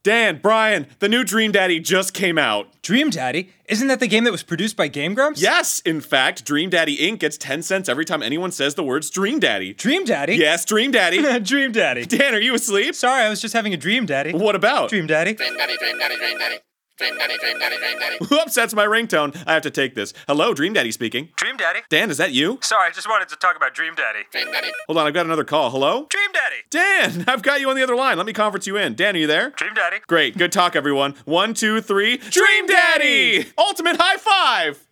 Dan, Brian, the new Dream Daddy just came out. Dream Daddy? Isn't that the game that was produced by Game Grumps? Yes, in fact, Dream Daddy Inc. gets 10 cents every time anyone says the words Dream Daddy. Dream Daddy? Yes, Dream Daddy. Dream Daddy. Dan, are you asleep? Sorry, I was just having a dream, Daddy. What about? Dream Daddy. Dream Daddy, Dream Daddy, Dream Daddy. Dream Daddy, Dream Daddy, Dream Daddy. Whoops, that's my ringtone. I have to take this. Hello, Dream Daddy speaking. Dream Daddy? Dan, is that you? Sorry, I just wanted to talk about Dream Daddy. Dream Daddy. Hold on, I've got another call. Hello? Dream Daddy! Dan, I've got you on the other line. Let me conference you in. Dan, are you there? Dream Daddy? Great, good talk, everyone. 1, 2, 3. Dream Daddy! Ultimate high five!